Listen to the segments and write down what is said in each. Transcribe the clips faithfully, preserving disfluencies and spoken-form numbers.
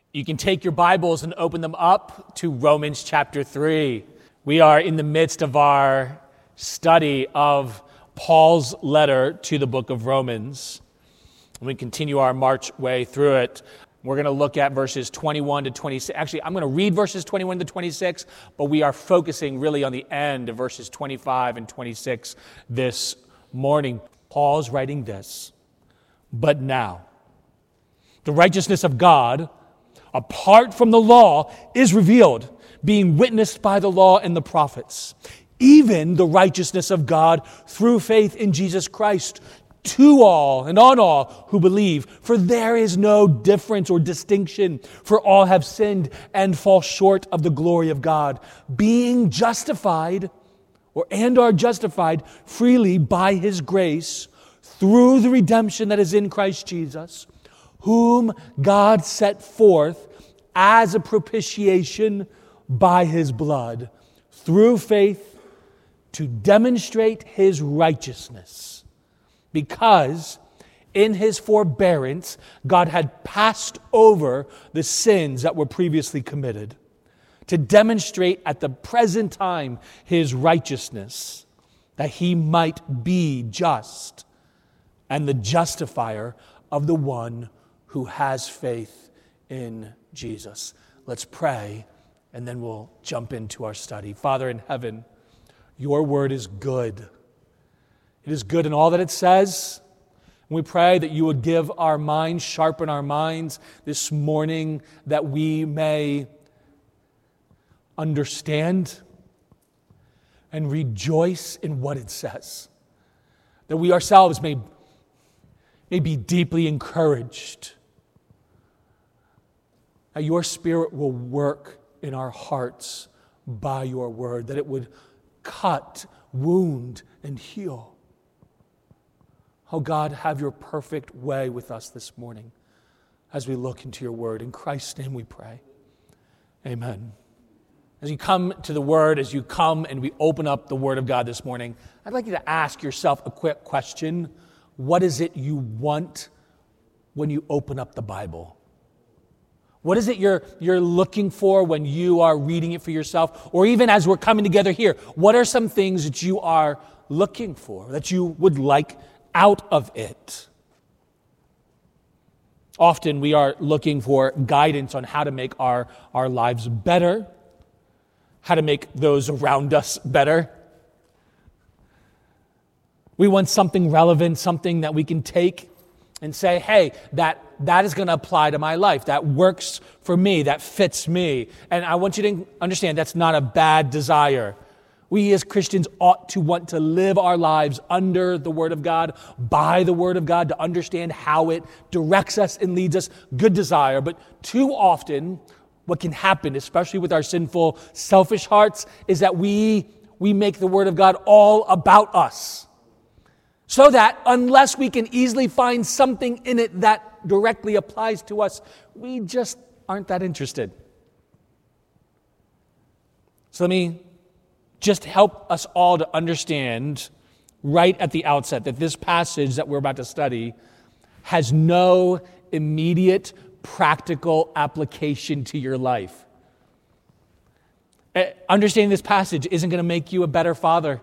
You can take your Bibles and open them up to Romans chapter three. We are in the midst of our study of Paul's letter to the book of Romans. And we continue our march way through it. We're going to look at verses twenty-one to twenty-six. Actually, I'm going to read verses twenty-one to twenty-six, but we are focusing really on the end of verses twenty-five and twenty-six this morning. Paul's writing this, "But now, the righteousness of God, apart from the law, is revealed, being witnessed by the law and the prophets, even the righteousness of God through faith in Jesus Christ, to all and on all who believe. For there is no difference or distinction, for all have sinned and fall short of the glory of God, being justified or and are justified freely by His grace through the redemption that is in Christ Jesus, whom God set forth as a propitiation by His blood, through faith to demonstrate His righteousness, because in His forbearance God had passed over the sins that were previously committed, to demonstrate at the present time His righteousness, that He might be just and the justifier of the one who has faith in Jesus." Let's pray, and then we'll jump into our study. Father in heaven, your word is good. It is good in all that it says. And we pray that you would give our minds, sharpen our minds this morning, that we may understand and rejoice in what it says. That we ourselves may, may be deeply encouraged. That your Spirit will work in our hearts by your word, that it would cut, wound, and heal. Oh God, have your perfect way with us this morning as we look into your word. In Christ's name we pray. Amen. As you come to the word, as you come and we open up the word of God this morning, I'd like you to ask yourself a quick question. What is it you want when you open up the Bible? What is it you're, you're looking for when you are reading it for yourself? Or even as we're coming together here, what are some things that you are looking for, that you would like out of it? Often we are looking for guidance on how to make our, our lives better, how to make those around us better. We want something relevant, something that we can take and say, hey, that, that is going to apply to my life. That works for me. That fits me. And I want you to understand that's not a bad desire. We as Christians ought to want to live our lives under the Word of God, by the Word of God, to understand how it directs us and leads us. Good desire. But too often, what can happen, especially with our sinful, selfish hearts, is that we, we make the Word of God all about us. So that unless we can easily find something in it that directly applies to us, we just aren't that interested. So let me just help us all to understand right at the outset that this passage that we're about to study has no immediate practical application to your life. Understanding this passage isn't going to make you a better father.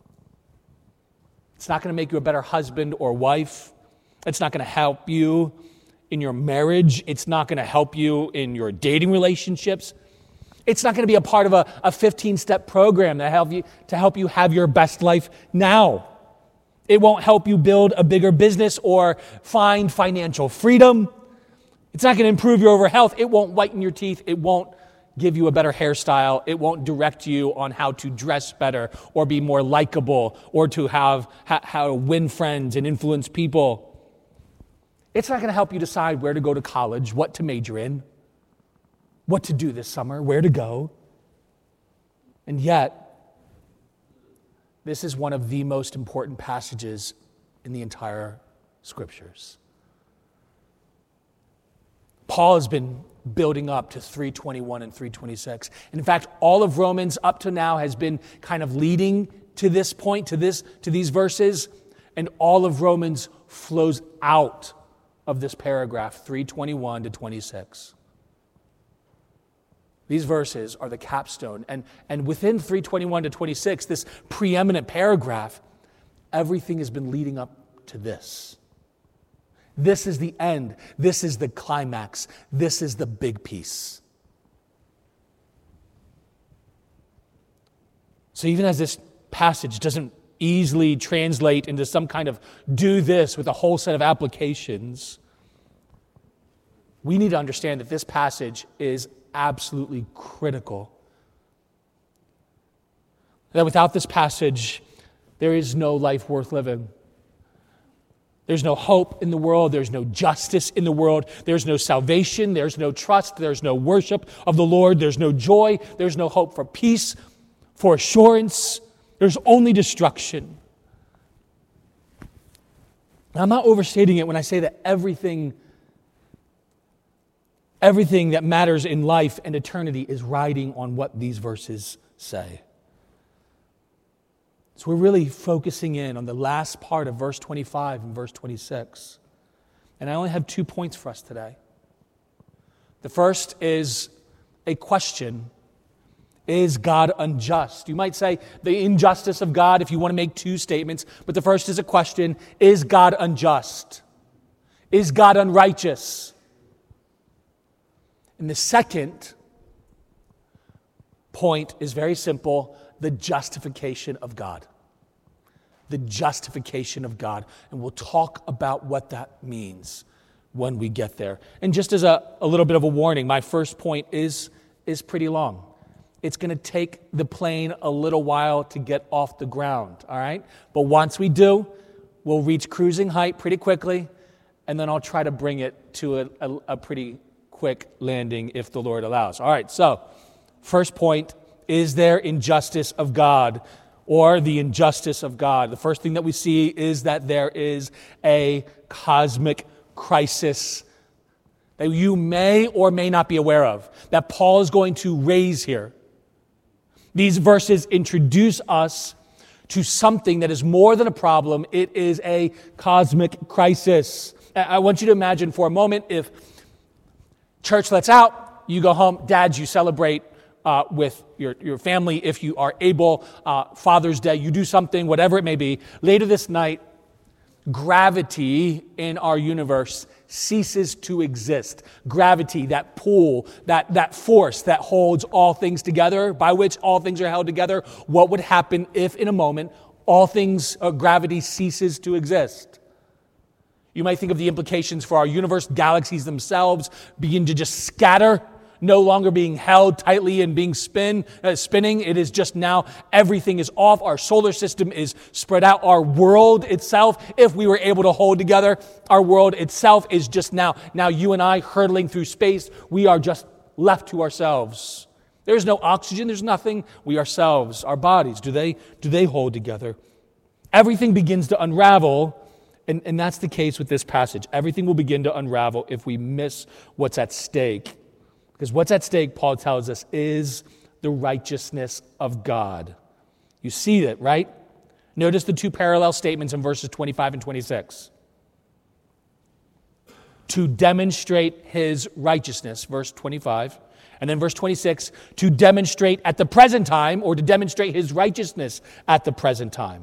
It's not going to make you a better husband or wife. It's not going to help you in your marriage. It's not going to help you in your dating relationships. It's not going to be a part of a, a fifteen-step program to help you, to help you have your best life now. It won't help you build a bigger business or find financial freedom. It's not going to improve your overall health. It won't whiten your teeth. It won't give you a better hairstyle. It won't direct you on how to dress better or be more likable or to have ha, how to win friends and influence people. It's not going to help you decide where to go to college, what to major in, what to do this summer, where to go. And yet, this is one of the most important passages in the entire Scriptures. Paul has been building up to three twenty-one and three twenty-six. And in fact, all of Romans up to now has been kind of leading to this point, to this, to these verses, and all of Romans flows out of this paragraph, three twenty-one to twenty-six. These verses are the capstone. And, and within three twenty-one to twenty-six, this preeminent paragraph, everything has been leading up to this. This is the end. This is the climax. This is the big piece. So even as this passage doesn't easily translate into some kind of do this with a whole set of applications, we need to understand that this passage is absolutely critical. That without this passage, there is no life worth living. There's no hope in the world. There's no justice in the world. There's no salvation. There's no trust. There's no worship of the Lord. There's no joy. There's no hope for peace, for assurance. There's only destruction. And I'm not overstating it when I say that everything, everything that matters in life and eternity is riding on what these verses say. So we're really focusing in on the last part of verse twenty-five and verse twenty-six. And I only have two points for us today. The first is a question. Is God unjust? You might say the injustice of God if you want to make two statements, but the first is a question. Is God unjust? Is God unrighteous? And the second point is very simple. The justification of God. The justification of God. And we'll talk about what that means when we get there. And just as a, a little bit of a warning, my first point is, is pretty long. It's going to take the plane a little while to get off the ground, all right? But once we do, we'll reach cruising height pretty quickly, and then I'll try to bring it to a, a, a pretty quick landing if the Lord allows. All right, so first point, is there injustice of God or the injustice of God? The first thing that we see is that there is a cosmic crisis that you may or may not be aware of, that Paul is going to raise here. These verses introduce us to something that is more than a problem. It is a cosmic crisis. I want you to imagine for a moment if church lets out, you go home, dads, you celebrate Uh, with your, your family, if you are able, uh, Father's Day, you do something, whatever it may be. Later this night, gravity in our universe ceases to exist. Gravity, that pull, that, that force that holds all things together, by which all things are held together. What would happen if in a moment all things, uh, gravity ceases to exist? You might think of the implications for our universe. Galaxies themselves begin to just scatter, no longer being held tightly and being spin, uh, spinning. It is just now everything is off. Our solar system is spread out. Our world itself, if we were able to hold together, our world itself is just now. Now you and I hurtling through space, we are just left to ourselves. There's no oxygen. There's nothing. We ourselves, our bodies, do they, do they hold together? Everything begins to unravel. And, and that's the case with this passage. Everything will begin to unravel if we miss what's at stake. Because what's at stake, Paul tells us, is the righteousness of God. You see that, right? Notice the two parallel statements in verses twenty-five and twenty-six. To demonstrate his righteousness, verse twenty-five. And then verse twenty-six, to demonstrate at the present time, or to demonstrate his righteousness at the present time.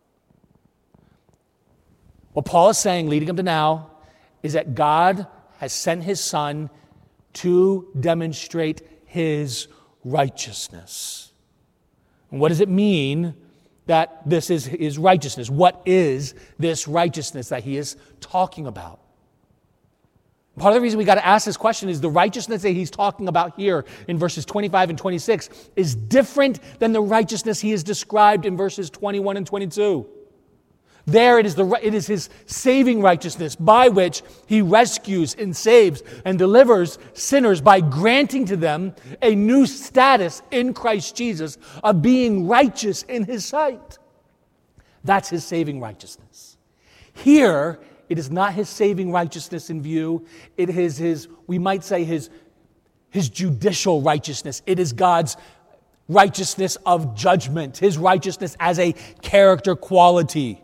What Paul is saying, leading up to now, is that God has sent his Son to demonstrate his righteousness. And what does it mean that this is his righteousness? What is this righteousness that he is talking about? Part of the reason we got to ask this question is the righteousness that he's talking about here in verses twenty-five and twenty-six is different than the righteousness he has described in verses twenty-one and twenty-two. There it is, the, it is his saving righteousness by which he rescues and saves and delivers sinners by granting to them a new status in Christ Jesus of being righteous in his sight. That's his saving righteousness. Here, it is not his saving righteousness in view. It is his, we might say, his, his judicial righteousness. It is God's righteousness of judgment, his righteousness as a character quality.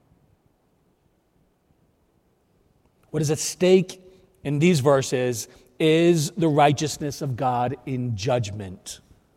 What is at stake in these verses is the righteousness of God in judgment.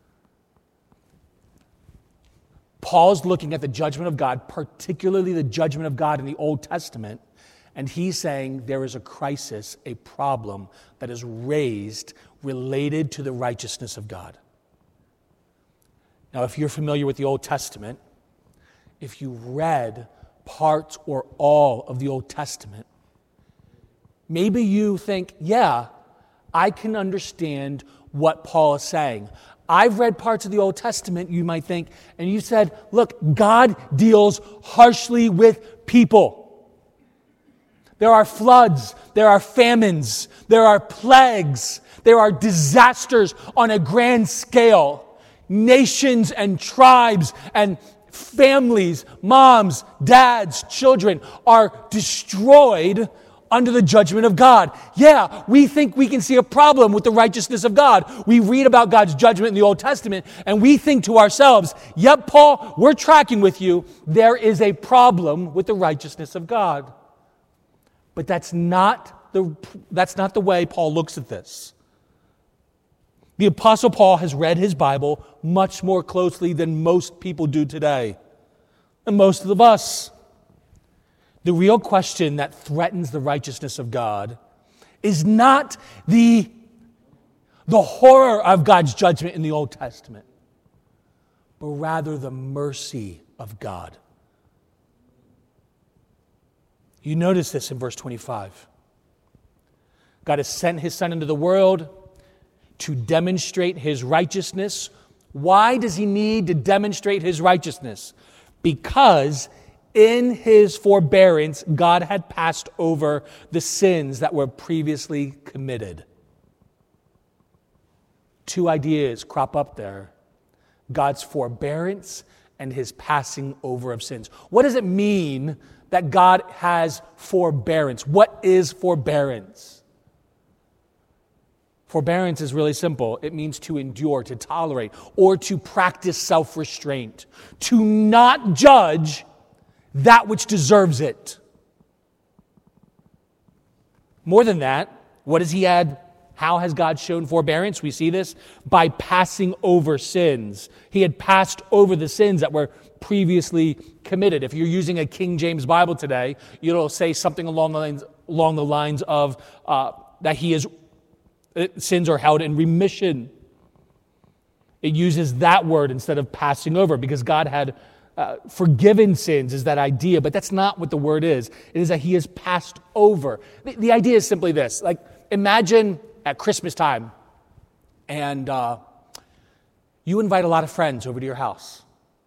Paul's looking at the judgment of God, particularly the judgment of God in the Old Testament, and he's saying there is a crisis, a problem that is raised related to the righteousness of God. Now, if you're familiar with the Old Testament, if you read parts or all of the Old Testament, maybe you think, yeah, I can understand what Paul is saying. I've read parts of the Old Testament, you might think, and you said, look, God deals harshly with people. There are floods, there are famines, there are plagues, there are disasters on a grand scale. Nations and tribes and families, moms, dads, children are destroyed under the judgment of God. Yeah, we think we can see a problem with the righteousness of God. We read about God's judgment in the Old Testament, and we think to ourselves, yep, Paul, we're tracking with you. There is a problem with the righteousness of God. But that's not the, that's not the way Paul looks at this. The Apostle Paul has read his Bible much more closely than most people do today, and most of us. The real question that threatens the righteousness of God is not the, the horror of God's judgment in the Old Testament, but rather the mercy of God. You notice this in verse twenty-five. God has sent his Son into the world to demonstrate his righteousness. Why does he need to demonstrate his righteousness? Because in his forbearance, God had passed over the sins that were previously committed. Two ideas crop up there: God's forbearance and his passing over of sins. What does it mean that God has forbearance? What is forbearance? Forbearance is really simple. It means to endure, to tolerate, or to practice self-restraint, to not judge that which deserves it. More than that, what does he add? How has God shown forbearance? We see this by passing over sins. He had passed over the sins that were previously committed. If you're using a King James Bible today, it'll say something along the lines, along the lines of uh, that he is sins are held in remission. It uses that word instead of passing over because God had uh, forgiven sins is that idea, but that's not what the word is. It is that he has passed over. The, the idea is simply this. Like, imagine at Christmas time and uh, you invite a lot of friends over to your house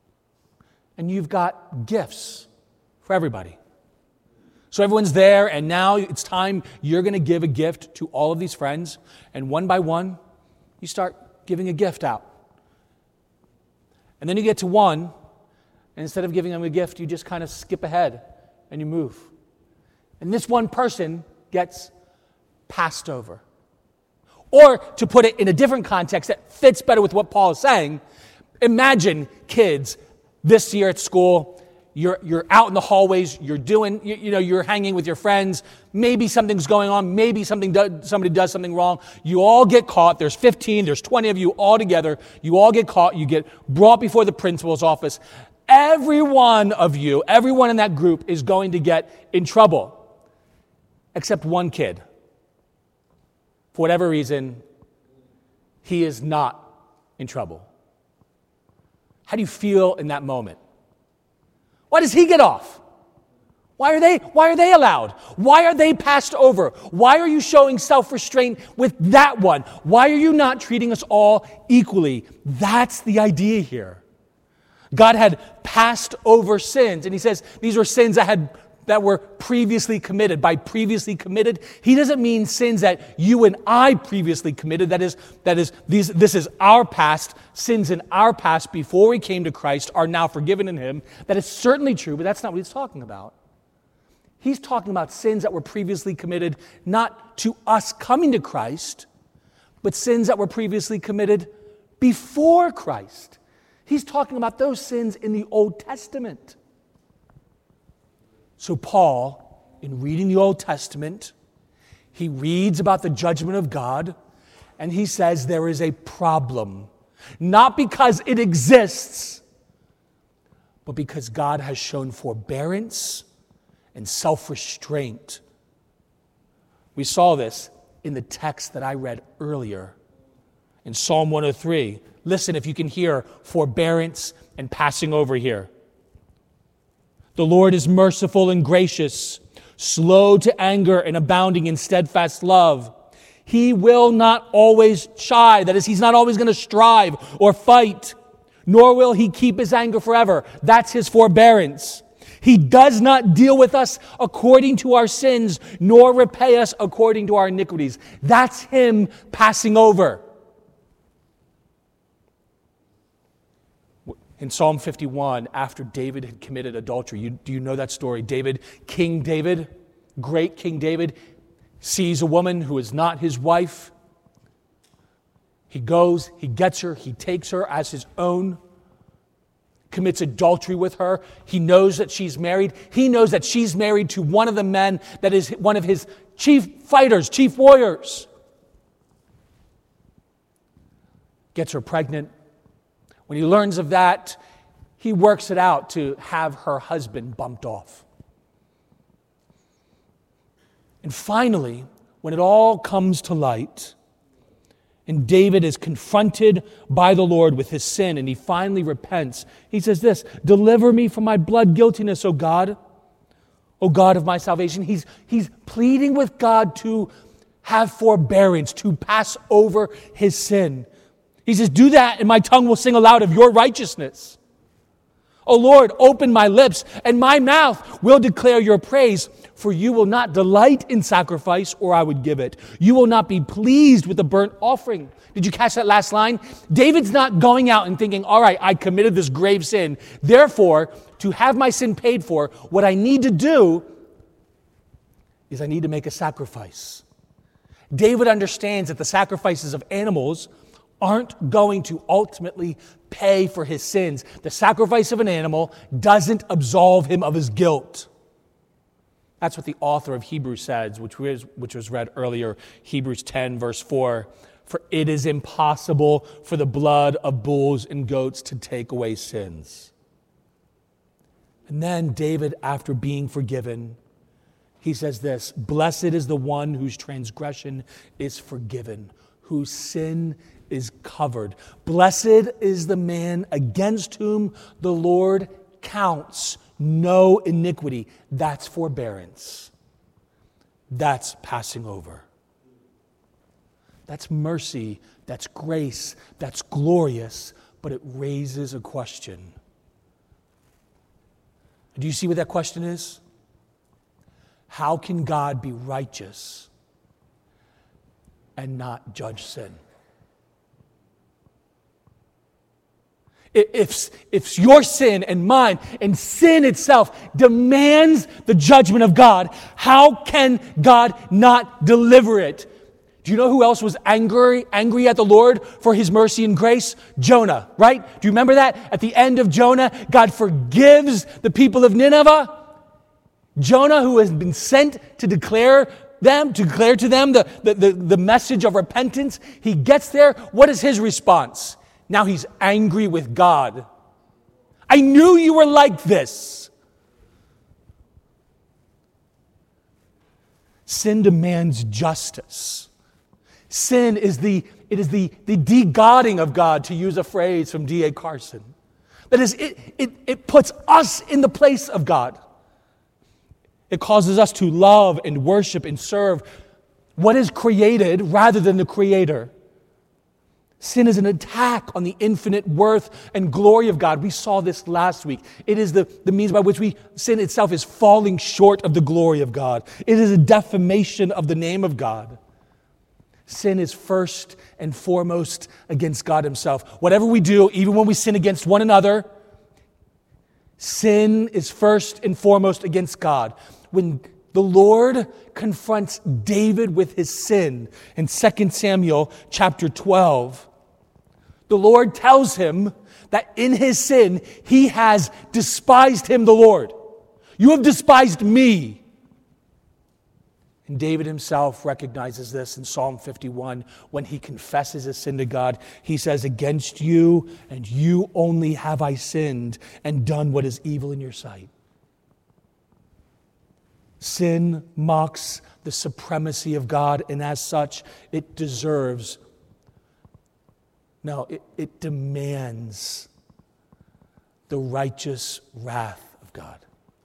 and you've got gifts for everybody. So everyone's there, and now it's time you're going to give a gift to all of these friends, and one by one, you start giving a gift out. And then you get to one, and instead of giving them a gift, you just kind of skip ahead, and you move. And this one person gets passed over. Or, to put it in a different context that fits better with what Paul is saying, imagine kids this year at school. You're you're out in the hallways, you're doing, you, you know, you're hanging with your friends. Maybe something's going on, maybe something do, somebody does something wrong. You all get caught. There's fifteen, there's twenty of you all together. You all get caught. You get brought before the principal's office. Every one of you, everyone in that group is going to get in trouble, except one kid. For whatever reason, he is not in trouble. How do you feel in that moment? Why does he get off? Why are they, why are they allowed? Why are they passed over? Why are you showing self-restraint with that one? Why are you not treating us all equally? That's the idea here. God had passed over sins, and he says these were sins that had that were previously committed. By previously committed, he doesn't mean sins that you and I previously committed. That is, that is, these, this is our past. Sins in our past before we came to Christ are now forgiven in him. That is certainly true, but that's not what he's talking about. He's talking about sins that were previously committed, not to us coming to Christ, but sins that were previously committed before Christ. He's talking about those sins in the Old Testament. So Paul, in reading the Old Testament, He reads about the judgment of God, and he says there is a problem. Not because it exists, but because God has shown forbearance and self-restraint. We saw this in the text that I read earlier in Psalm one oh three. Listen if you can hear forbearance and passing over here. The Lord is merciful and gracious, slow to anger and abounding in steadfast love. He will not always chide. That is, he's not always going to strive or fight, nor will he keep his anger forever. That's his forbearance. He does not deal with us according to our sins, nor repay us according to our iniquities. That's him passing over. In Psalm fifty-one, after David had committed adultery, you, do you know that story? David, King David, great King David, sees a woman who is not his wife. He goes, he gets her, he takes her as his own, commits adultery with her. He knows that she's married. He knows that she's married to one of the men that is one of his chief fighters, chief warriors. Gets her pregnant. When he learns of that, he works it out to have her husband bumped off. And finally, when it all comes to light, and David is confronted by the Lord with his sin, and he finally repents, he says this, "Deliver me from my blood guiltiness, O God, O God of my salvation." He's, he's pleading with God to have forbearance, to pass over his sin. He says, "Do that, and my tongue will sing aloud of your righteousness. O Lord, open my lips, and my mouth will declare your praise. For you will not delight in sacrifice, or I would give it. You will not be pleased with the burnt offering." Did you catch that last line? David's not going out and thinking, all right, I committed this grave sin. Therefore, to have my sin paid for, what I need to do is I need to make a sacrifice. David understands that the sacrifices of animals aren't going to ultimately pay for his sins. The sacrifice of an animal doesn't absolve him of his guilt. That's what the author of Hebrews says, which was, which was read earlier, Hebrews ten, verse four. "For it is impossible for the blood of bulls and goats to take away sins." And then David, after being forgiven, he says this, "Blessed is the one whose transgression is forgiven, whose sin is covered. Blessed is the man against whom the Lord counts no iniquity." That's forbearance. That's passing over. That's mercy. That's grace. That's glorious. But it raises a question. Do you see what that question is? How can God be righteous and not judge sin? If, if your sin and mine and sin itself demands the judgment of God, how can God not deliver it? Do you know who else was angry, angry at the Lord for his mercy and grace? Jonah, right? Do you remember that? At the end of Jonah, God forgives the people of Nineveh. Jonah, who has been sent to declare them, to declare to them the, the, the, the message of repentance, he gets there. What is his response? Now he's angry with God. "I knew you were like this." Sin demands justice. Sin is the, it is the, the de-godding of God, to use a phrase from D A Carson. That is, it, it, it puts us in the place of God. It causes us to love and worship and serve what is created rather than the Creator. Sin is an attack on the infinite worth and glory of God. We saw this last week. It is the, the means by which we, sin itself is falling short of the glory of God. It is a defamation of the name of God. Sin is first and foremost against God himself. Whatever we do, even when we sin against one another, sin is first and foremost against God. When the Lord confronts David with his sin in Second Samuel chapter twelve, the Lord tells him that in his sin, he has despised him, the Lord. "You have despised me." And David himself recognizes this in Psalm fifty-one when he confesses his sin to God. He says, "Against you and you only have I sinned and done what is evil in your sight." Sin mocks the supremacy of God, and as such, it deserves, no, it, it demands the righteous wrath of God.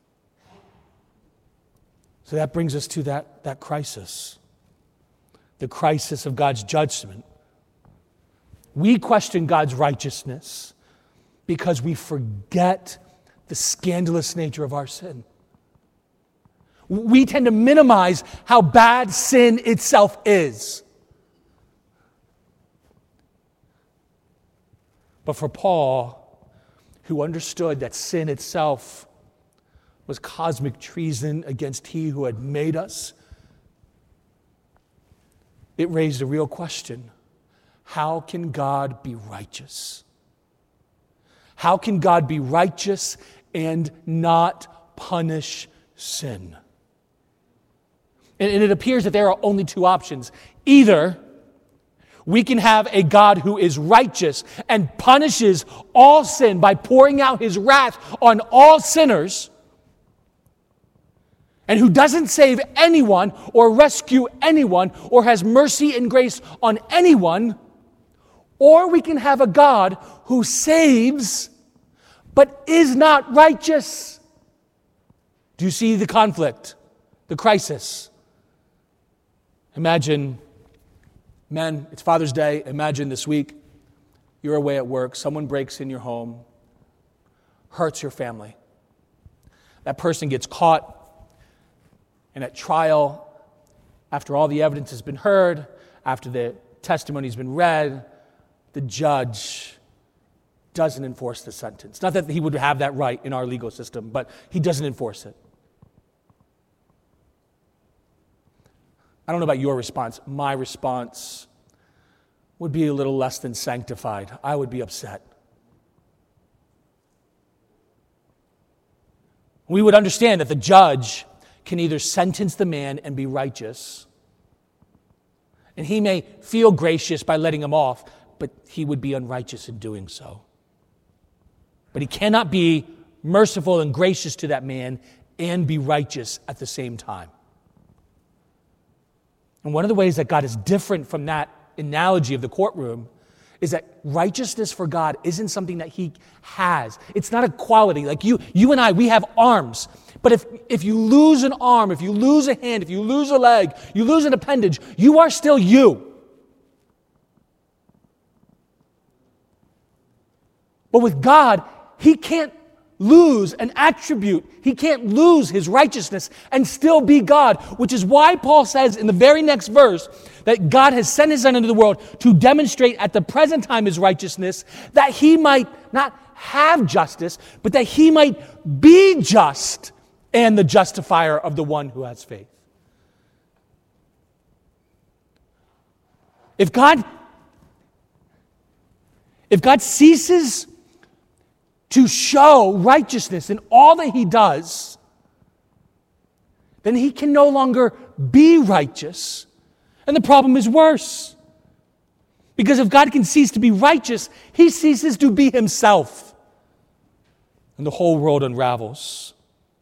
So that brings us to that, that crisis, the crisis of God's judgment. We question God's righteousness because we forget the scandalous nature of our sin. We tend to minimize how bad sin itself is. But for Paul, who understood that sin itself was cosmic treason against he who had made us, it raised a real question. How can God be righteous? How can God be righteous and not punish sin? And it appears that there are only two options. Either we can have a God who is righteous and punishes all sin by pouring out his wrath on all sinners, and who doesn't save anyone or rescue anyone or has mercy and grace on anyone, or we can have a God who saves but is not righteous. Do you see the conflict, the crisis? Imagine, men, it's Father's Day. Imagine this week, you're away at work, someone breaks in your home, hurts your family. That person gets caught, and at trial, after all the evidence has been heard, after the testimony has been read, the judge doesn't enforce the sentence. Not that he would have that right in our legal system, but he doesn't enforce it. I don't know about your response. My response would be a little less than sanctified. I would be upset. We would understand that the judge can either sentence the man and be righteous, and he may feel gracious by letting him off, but he would be unrighteous in doing so. But he cannot be merciful and gracious to that man and be righteous at the same time. And one of the ways that God is different from that analogy of the courtroom is that righteousness for God isn't something that he has. It's not a quality. Like you, you and I, we have arms. But if, if you lose an arm, if you lose a hand, if you lose a leg, you lose an appendage, you are still you. But with God, he can't lose an attribute. He can't lose his righteousness and still be God, which is why Paul says in the very next verse that God has sent his Son into the world to demonstrate at the present time his righteousness, that he might not have justice, but that he might be just and the justifier of the one who has faith. If God, if God ceases to show righteousness in all that he does, then he can no longer be righteous. And the problem is worse. Because if God can cease to be righteous, he ceases to be himself. And the whole world unravels.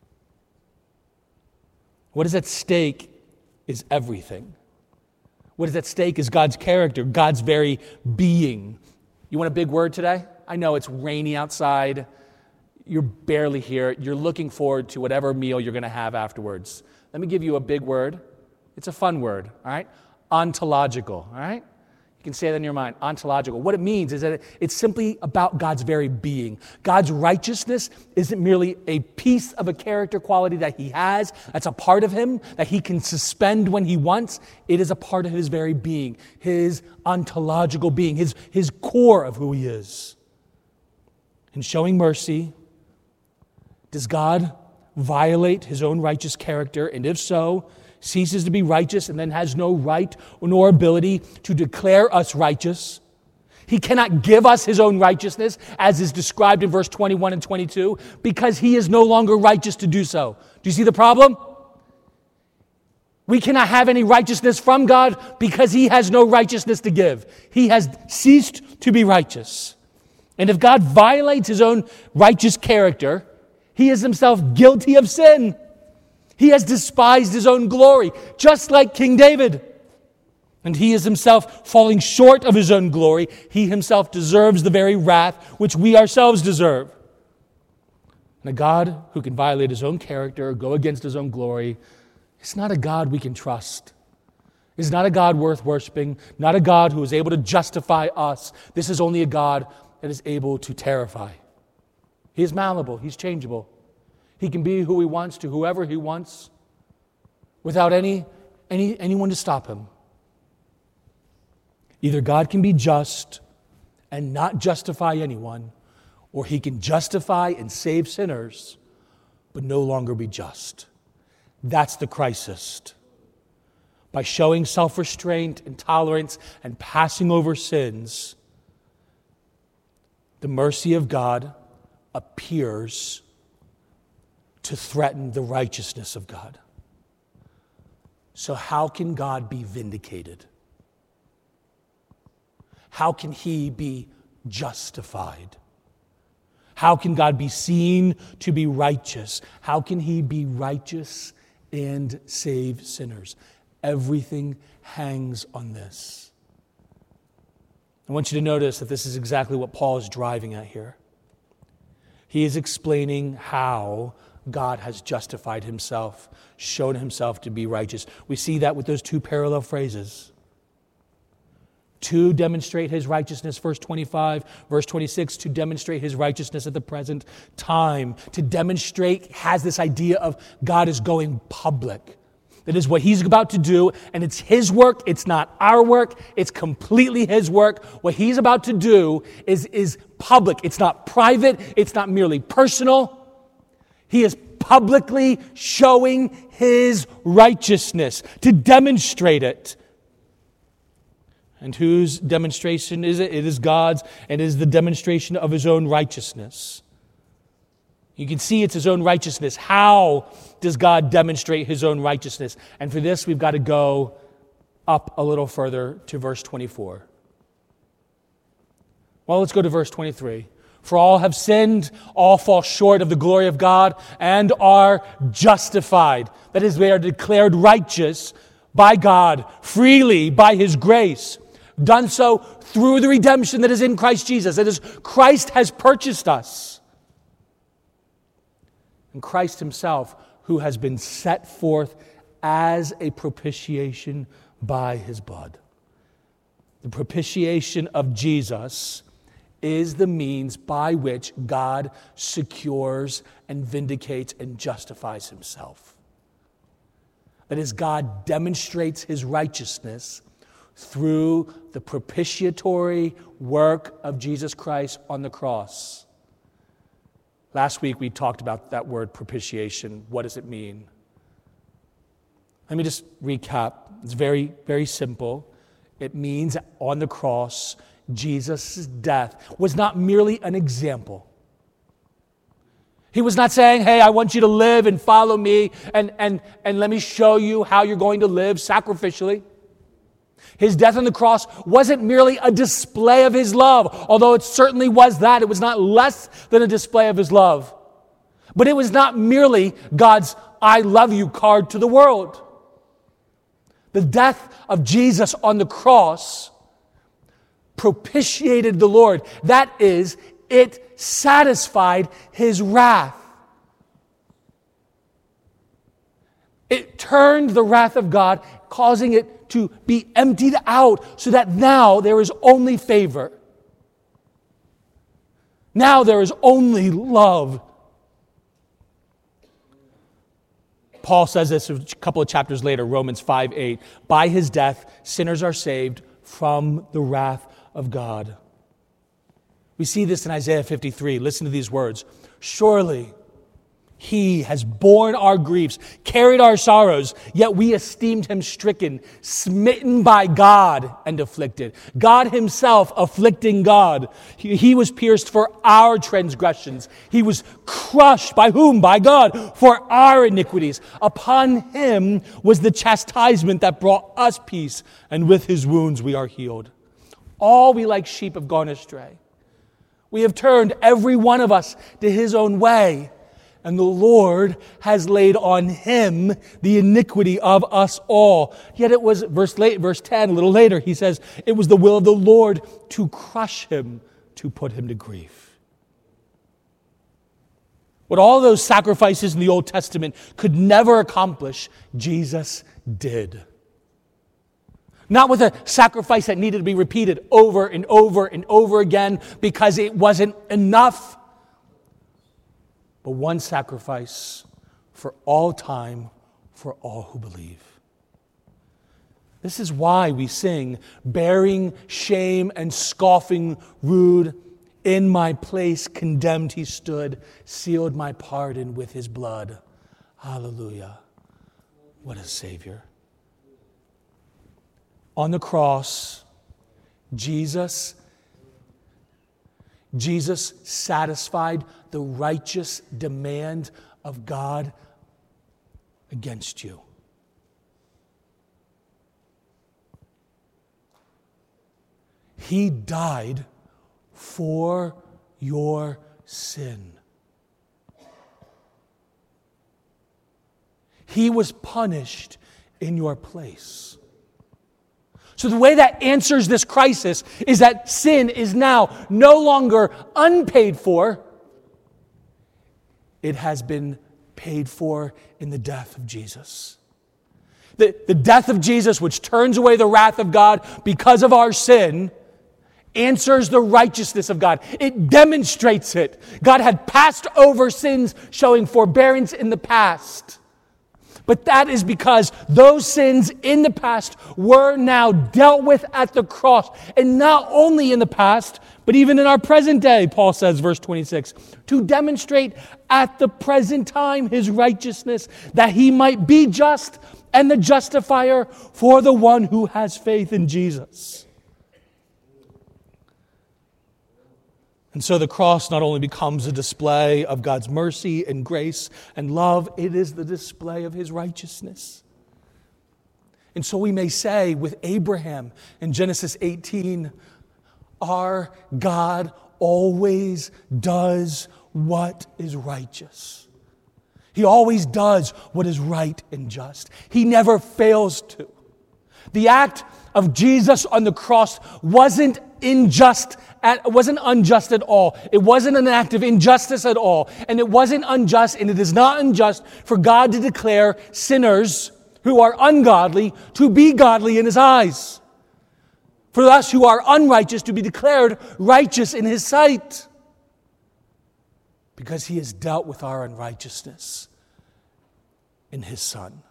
What is at stake is everything. What is at stake is God's character, God's very being. You want a big word today? I know it's rainy outside. You're barely here. You're looking forward to whatever meal you're going to have afterwards. Let me give you a big word. It's a fun word, all right? Ontological, all right? You can say that in your mind, ontological. What it means is that it's simply about God's very being. God's righteousness isn't merely a piece of a character quality that he has, that's a part of him, that he can suspend when he wants. It is a part of his very being, his ontological being, his, his core of who he is. In showing mercy, does God violate his own righteous character? And if so, ceases to be righteous and then has no right nor ability to declare us righteous? He cannot give us his own righteousness, as is described in verse twenty-one and twenty-two, because he is no longer righteous to do so. Do you see the problem? We cannot have any righteousness from God because he has no righteousness to give. He has ceased to be righteous. And if God violates his own righteous character, he is himself guilty of sin. He has despised his own glory, just like King David. And he is himself falling short of his own glory. He himself deserves the very wrath which we ourselves deserve. And a God who can violate his own character, go against his own glory, it's not a God we can trust. It's not a God worth worshiping, not a God who is able to justify us. This is only a God that is able to terrify. He is malleable. He's changeable. He can be who he wants to whoever he wants without any, any anyone to stop him. Either God can be just and not justify anyone, or he can justify and save sinners, but no longer be just. That's the crisis. By showing self-restraint and tolerance and passing over sins, the mercy of God appears to threaten the righteousness of God. So how can God be vindicated? How can he be justified? How can God be seen to be righteous? How can he be righteous and save sinners? Everything hangs on this. I want you to notice that this is exactly what Paul is driving at here. He is explaining how God has justified himself, shown himself to be righteous. We see that with those two parallel phrases. To demonstrate his righteousness, verse twenty-five, verse twenty-six, to demonstrate his righteousness at the present time. To demonstrate has this idea of God is going public. That is what he's about to do, and it's his work, it's not our work, it's completely his work. What he's about to do is, is public. It's not private, it's not merely personal. He is publicly showing his righteousness to demonstrate it. And whose demonstration is it? It is God's, and it is the demonstration of his own righteousness. You can see it's his own righteousness. How does God demonstrate his own righteousness? And for this, we've got to go up a little further to verse twenty-four. Well, let's go to verse twenty-three. For all have sinned, all fall short of the glory of God, and are justified. That is, they are declared righteous by God, freely by his grace. Done so through the redemption that is in Christ Jesus. That is, Christ has purchased us. And Christ himself, who has been set forth as a propitiation by his blood. The propitiation of Jesus is the means by which God secures and vindicates and justifies himself. That is, God demonstrates his righteousness through the propitiatory work of Jesus Christ on the cross. Last week we talked about that word propitiation. What does it mean? Let me just recap. It's very, very simple. It means on the cross, Jesus' death was not merely an example. He was not saying, hey, I want you to live and follow me and, and, and let me show you how you're going to live sacrificially. His death on the cross wasn't merely a display of his love, although it certainly was that. It was not less than a display of his love. But it was not merely God's I love you card to the world. The death of Jesus on the cross propitiated the Lord. That is, it satisfied his wrath. It turned the wrath of God, causing it to be emptied out so that now there is only favor. Now there is only love. Paul says this a couple of chapters later, Romans five eight. By his death, sinners are saved from the wrath of God. We see this in Isaiah fifty-three. Listen to these words. Surely He has borne our griefs, carried our sorrows, yet we esteemed him stricken, smitten by God, and afflicted. God himself afflicting God. He, he was pierced for our transgressions. He was crushed by whom? By God, for our iniquities. Upon him was the chastisement that brought us peace, and with his wounds we are healed. All we like sheep have gone astray. We have turned every one of us to his own way. And the Lord has laid on him the iniquity of us all. Yet it was, verse, late, verse ten, a little later, he says, it was the will of the Lord to crush him, to put him to grief. What all those sacrifices in the Old Testament could never accomplish, Jesus did. Not with a sacrifice that needed to be repeated over and over and over again because it wasn't enough. But one sacrifice for all time, for all who believe. This is why we sing, bearing shame and scoffing rude, in my place condemned he stood, sealed my pardon with his blood. Hallelujah. What a Savior. On the cross, Jesus Jesus satisfied the righteous demand of God against you. He died for your sin. He was punished in your place. So the way that answers this crisis is that sin is now no longer unpaid for. It has been paid for in the death of Jesus. The, the death of Jesus, which turns away the wrath of God because of our sin, answers the righteousness of God. It demonstrates it. God had passed over sins, showing forbearance in the past. But that is because those sins in the past were now dealt with at the cross. And not only in the past, but even in our present day, Paul says, verse twenty-six, to demonstrate at the present time his righteousness, that he might be just and the justifier for the one who has faith in Jesus. And so the cross not only becomes a display of God's mercy and grace and love, it is the display of his righteousness. And so we may say with Abraham in Genesis eighteen, our God always does what is righteous. He always does what is right and just. He never fails to. The act of Jesus on the cross wasn't unjust at, wasn't unjust at all. It wasn't an act of injustice at all. And it wasn't unjust, and it is not unjust for God to declare sinners who are ungodly to be godly in his eyes. For us who are unrighteous to be declared righteous in his sight. Because he has dealt with our unrighteousness in his Son.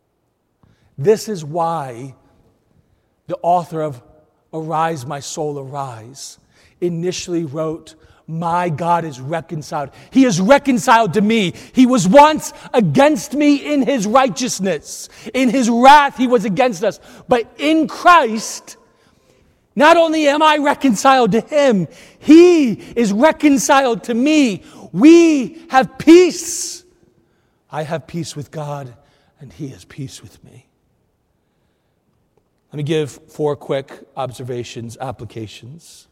This is why the author of Arise, My Soul, Arise initially wrote, my God is reconciled. He is reconciled to me. He was once against me in his righteousness. In his wrath, he was against us. But in Christ, not only am I reconciled to him, he is reconciled to me. We have peace. I have peace with God, and he has peace with me. Let me give four quick observations, applications.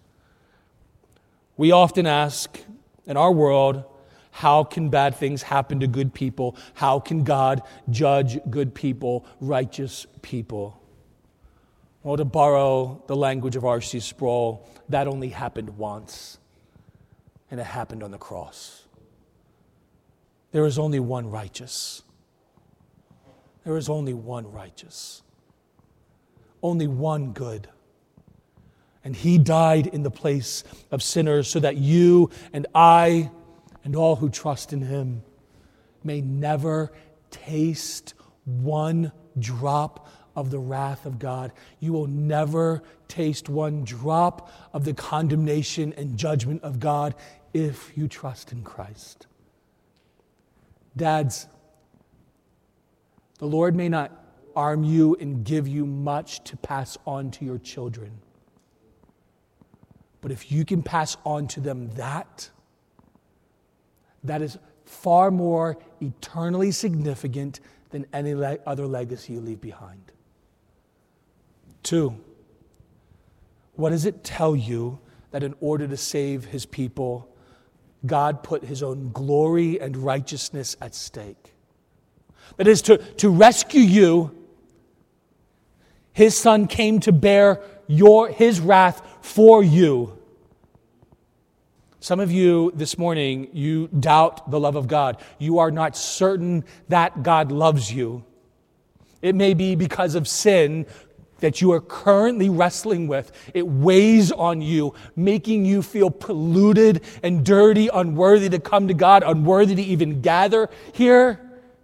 We often ask in our world, how can bad things happen to good people? How can God judge good people, righteous people? Well, to borrow the language of R C Sproul, that only happened once, and it happened on the cross. There is only one righteous. There is only one righteous. Only one good. And he died in the place of sinners so that you and I and all who trust in him may never taste one drop of the wrath of God. You will never taste one drop of the condemnation and judgment of God if you trust in Christ. Dads, the Lord may not arm you and give you much to pass on to your children. But if you can pass on to them that, that is far more eternally significant than any le- other legacy you leave behind. Two, what does it tell you that in order to save his people, God put his own glory and righteousness at stake? That is, to, to rescue you, his son came to bear your his wrath for you. Some of you this morning, you doubt the love of God. You are not certain that God loves you. It may be because of sin that you are currently wrestling with. It weighs on you, making you feel polluted and dirty, unworthy to come to God, unworthy to even gather here.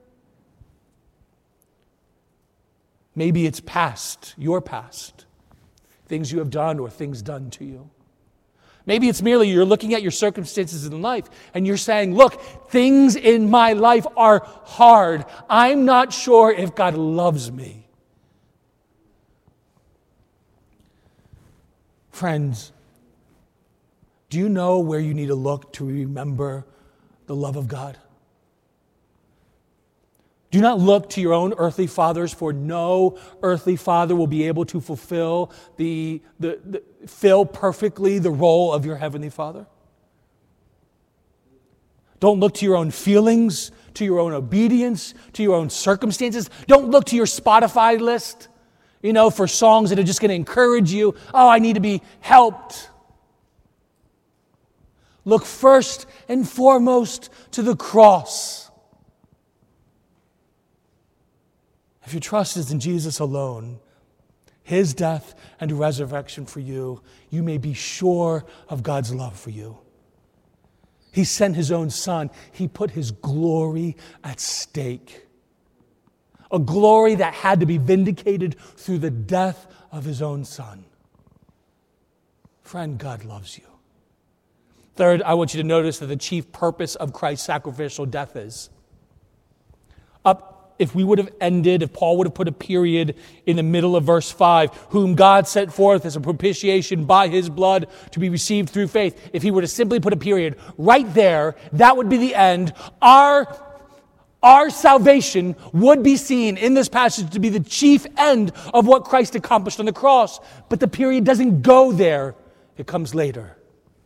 Maybe it's past, your past, things you have done or things done to you. Maybe it's merely you're looking at your circumstances in life and you're saying, look, things in my life are hard. I'm not sure if God loves me. Friends, do you know where you need to look to remember the love of God? Do not look to your own earthly fathers, for no earthly father will be able to fulfill the, the, the fill perfectly the role of your heavenly Father. Don't look to your own feelings, to your own obedience, to your own circumstances. Don't look to your Spotify list, you know, for songs that are just going to encourage you. Oh, I need to be helped. Look first and foremost to the cross. If your trust is in Jesus alone, his death and resurrection for you, you may be sure of God's love for you. He sent his own son. He put his glory at stake. A glory that had to be vindicated through the death of his own son. Friend, God loves you. Third, I want you to notice that the chief purpose of Christ's sacrificial death is up. If we would have ended, if Paul would have put a period in the middle of verse five, whom God sent forth as a propitiation by his blood to be received through faith, if he were to simply put a period right there, that would be the end. Our, our salvation would be seen in this passage to be the chief end of what Christ accomplished on the cross. But the period doesn't go there. It comes later.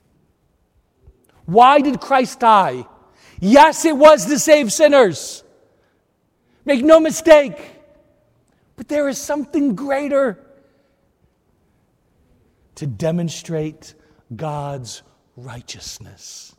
Why did Christ die? Yes, it was to save sinners. Make no mistake, but there is something greater: to demonstrate God's righteousness.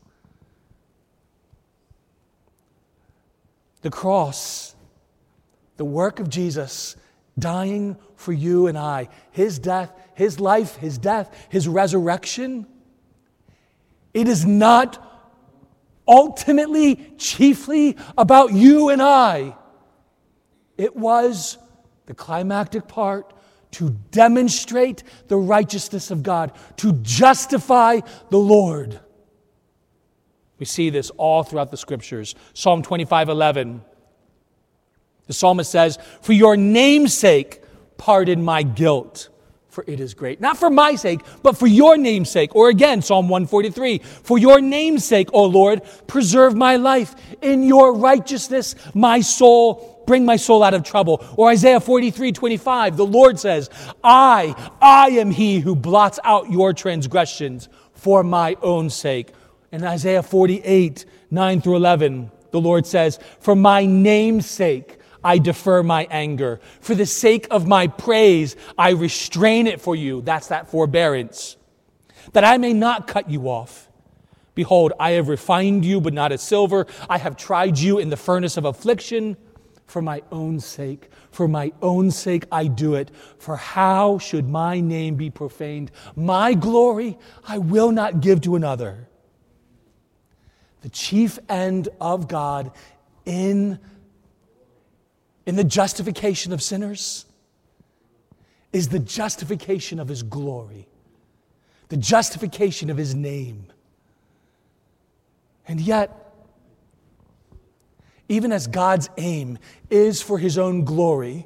The cross, the work of Jesus dying for you and I, his death, his life, his death, his resurrection, it is not ultimately, chiefly about you and I. It was the climactic part to demonstrate the righteousness of God, to justify the Lord. We see this all throughout the Scriptures. Psalm twenty-five eleven. The psalmist says, "For your name's sake, pardon my guilt, for it is great." Not for my sake, but for your name's sake. Or again, Psalm one forty-three, "For your name's sake, O Lord, preserve my life. In your righteousness, my soul Bring my soul out of trouble." Or Isaiah forty-three twenty-five, the Lord says, I, I am he who blots out your transgressions for my own sake. And Isaiah forty-eight, nine through eleven, the Lord says, "For my name's sake, I defer my anger. For the sake of my praise, I restrain it for you." That's that forbearance. "That I may not cut you off. Behold, I have refined you, but not as silver. I have tried you in the furnace of affliction. For my own sake, for my own sake I do it. For how should my name be profaned? My glory I will not give to another." The chief end of God in, in the justification of sinners is the justification of his glory, the justification of his name. And yet, even as God's aim is for his own glory,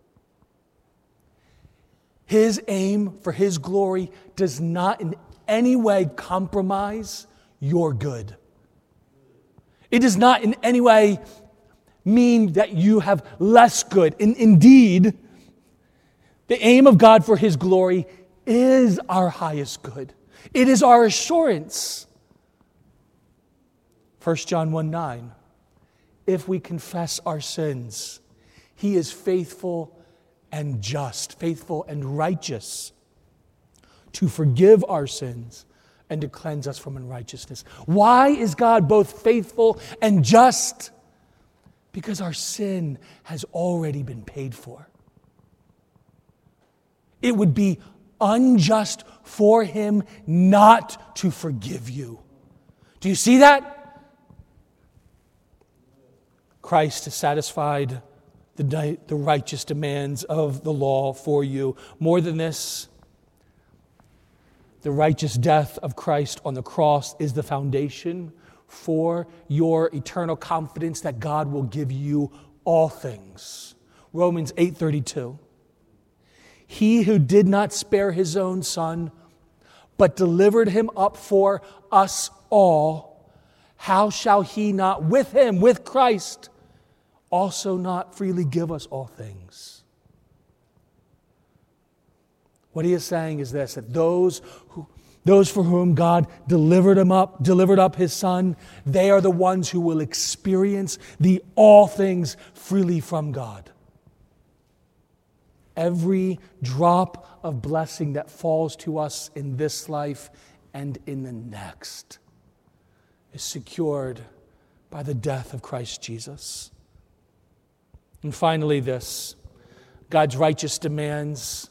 his aim for his glory does not in any way compromise your good. It does not in any way mean that you have less good. In, indeed, the aim of God for his glory is our highest good. It is our assurance. First John one nine, if we confess our sins, he is faithful and just, faithful and righteous to forgive our sins and to cleanse us from unrighteousness. Why is God both faithful and just? Because our sin has already been paid for. It would be unjust for him not to forgive you. Do you see that? Christ has satisfied the, the righteous demands of the law for you. More than this, the righteous death of Christ on the cross is the foundation for your eternal confidence that God will give you all things. Romans eight thirty-two. He who did not spare his own son, but delivered him up for us all, how shall he not with him, with Christ, also not freely give us all things? What he is saying is this, that those who Those for whom God delivered him up, delivered up his son, they are the ones who will experience the all things freely from God. Every drop of blessing that falls to us in this life and in the next is secured by the death of Christ Jesus. And finally this, God's righteous demands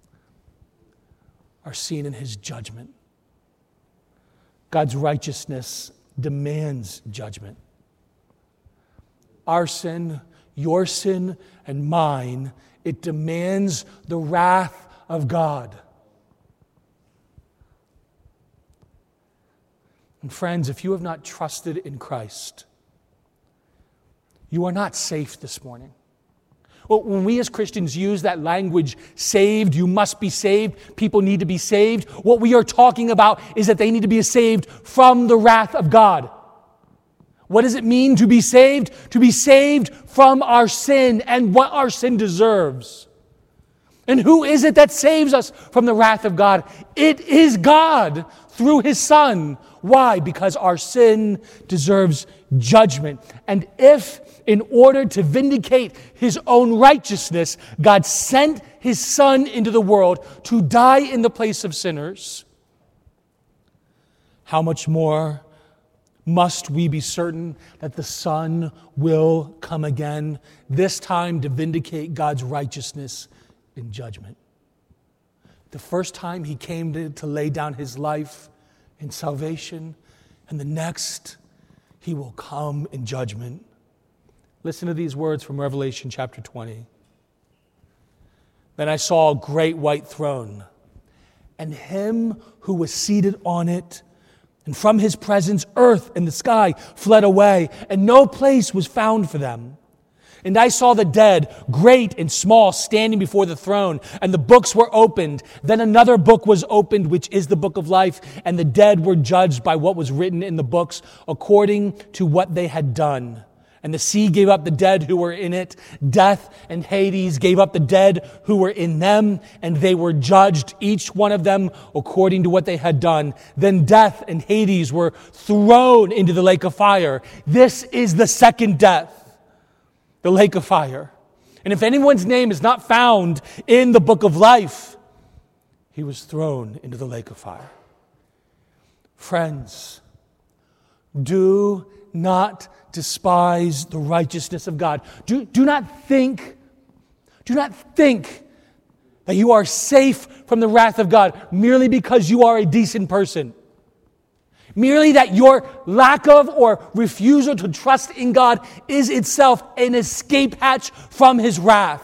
are seen in his judgment. God's righteousness demands judgment. Our sin, your sin, and mine, it demands the wrath of God. And friends, if you have not trusted in Christ, you are not safe this morning. Well, when we as Christians use that language, saved, you must be saved, people need to be saved, what we are talking about is that they need to be saved from the wrath of God. What does it mean to be saved? To be saved from our sin and what our sin deserves. And who is it that saves us from the wrath of God? It is God through his Son. Why? Because our sin deserves judgment. And if, in order to vindicate his own righteousness, God sent his Son into the world to die in the place of sinners, how much more must we be certain that the Son will come again, this time to vindicate God's righteousness in judgment. The first time he came to, to lay down his life in salvation, and the next he will come in judgment. Listen to these words from Revelation chapter twenty. Then I saw a great white throne, and him who was seated on it, and from his presence earth and the sky fled away, and no place was found for them. And I saw the dead, great and small, standing before the throne, and the books were opened. Then another book was opened, which is the book of life, and the dead were judged by what was written in the books, according to what they had done. And the sea gave up the dead who were in it. Death and Hades gave up the dead who were in them, and they were judged, each one of them, according to what they had done. Then death and Hades were thrown into the lake of fire. This is the second death, the lake of fire. And if anyone's name is not found in the book of life, he was thrown into the lake of fire. Friends, do not despise the righteousness of God. Do, do not think, do not think that you are safe from the wrath of God merely because you are a decent person. Merely that your lack of or refusal to trust in God is itself an escape hatch from his wrath.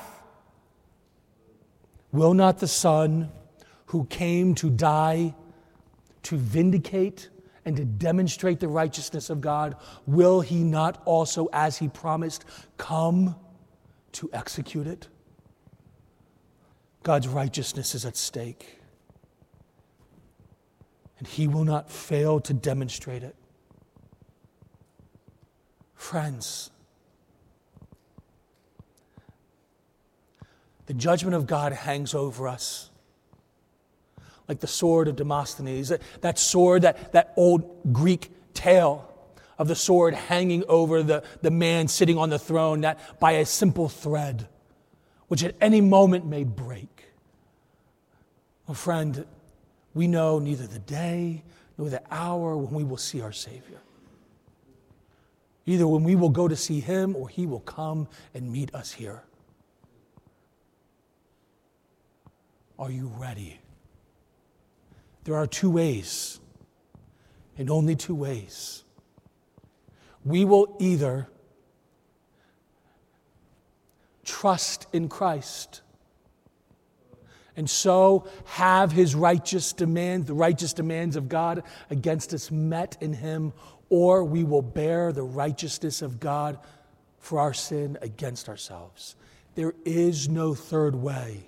Will not the Son who came to die, to vindicate and to demonstrate the righteousness of God, will he not also, as he promised, come to execute it? God's righteousness is at stake, and he will not fail to demonstrate it. Friends, the judgment of God hangs over us like the sword of Demosthenes, that, that sword, that, that old Greek tale of the sword hanging over the, the man sitting on the throne, that by a simple thread, which at any moment may break. Oh, friend, we know neither the day nor the hour when we will see our Savior. Either when we will go to see him or he will come and meet us here. Are you ready? There are two ways, and only two ways. We will either trust in Christ and so have his righteous demands, the righteous demands of God against us met in him, or we will bear the righteousness of God for our sin against ourselves. There is no third way.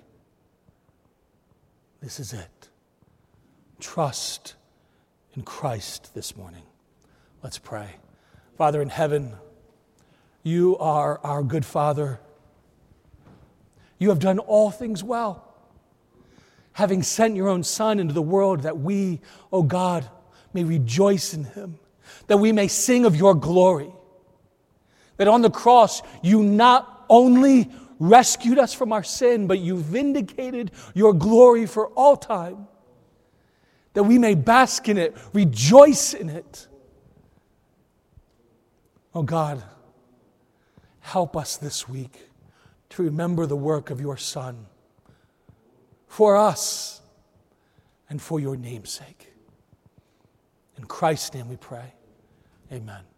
This is it. Trust in Christ this morning. Let's pray. Father in heaven, you are our good Father. You have done all things well, having sent your own Son into the world that we, O God, may rejoice in him, that we may sing of your glory, that on the cross you not only rescued us from our sin, but you vindicated your glory for all time, that we may bask in it, rejoice in it. Oh God, help us this week to remember the work of your Son for us and for your name's sake. In Christ's name we pray. Amen.